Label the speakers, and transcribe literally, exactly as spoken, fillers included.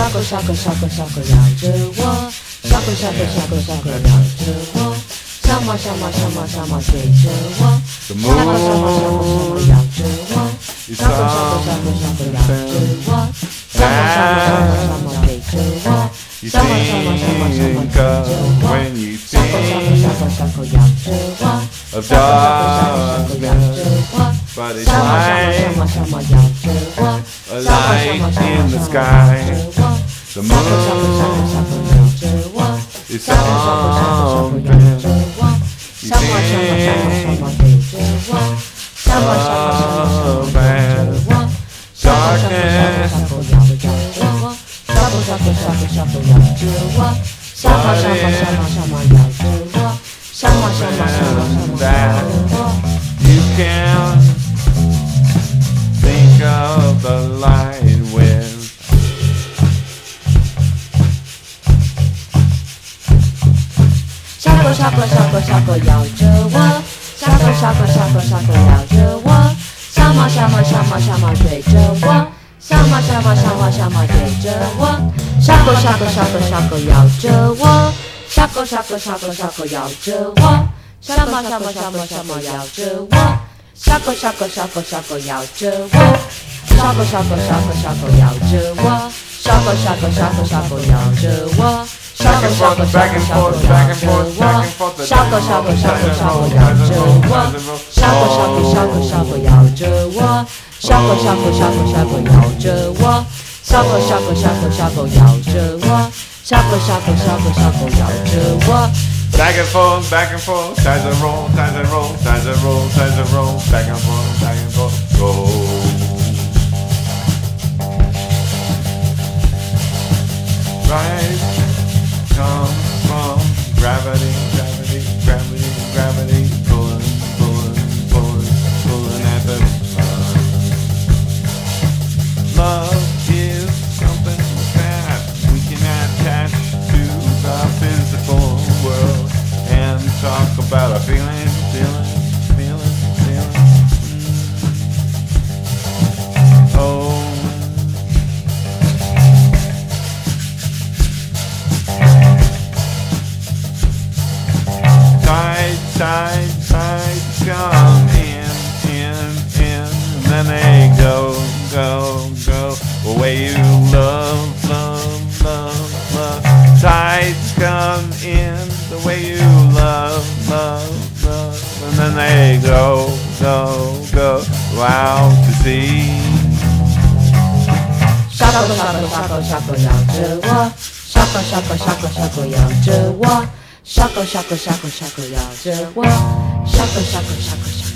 Speaker 1: 小狗小狗小狗小狗咬着我，小狗小狗小狗小狗咬着我，小猫小猫小猫小猫追着我，小狗小狗小狗小狗咬着我，小狗小狗小狗小狗咬着我，小猫小猫小猫小猫追着我，小猫小猫小猫小猫追着我，小狗小狗小狗小狗咬着我，小狗小狗小狗咬着我，小猫小猫小猫小猫咬着我，
Speaker 2: a light in the sky. The moon is something you can think of the light with.
Speaker 1: 小狗小狗小狗小狗咬着我，小狗小狗小狗小狗咬着我，小猫小猫小猫小猫追着我，小猫小猫小猫小猫追着我，小狗小狗小狗小狗咬着我，小狗小狗小狗小狗咬着我，小猫小猫小猫小猫咬着我，小狗小狗小狗小狗咬着我，小狗小狗小狗小狗咬着我，小狗小狗小狗小狗咬着我。小狗小狗小狗小狗咬着我，小狗小狗小狗小狗咬着我，小狗小狗小狗小狗咬着我，小狗小狗小狗小狗咬着我，小狗小狗小狗小狗咬着我，小狗小狗小狗小狗咬着我。
Speaker 2: Back and forth, back and forth, ties and roll, ties and roll, ties and roll, ties and roll, back and forth, back and forth, roll. Right. Comes from gravity, gravity, gravity, gravity, pulling, pulling, pulling, pulling at the sun. Love is something that we can attach to the physical world and talk about our feeling, feeling, feeling, feeling. Mm. Oh. Tide, tide, tide come in, in, in, and then they go, go, go, away you love, love, love, love. Tides come in the way you love, love, love, and then they go, go, go, out to sea.
Speaker 1: 小狗小狗小狗小狗咬着我，小狗小狗小狗小狗咬着我。小狗小狗小狗小狗咬着我，小狗小狗小狗小狗。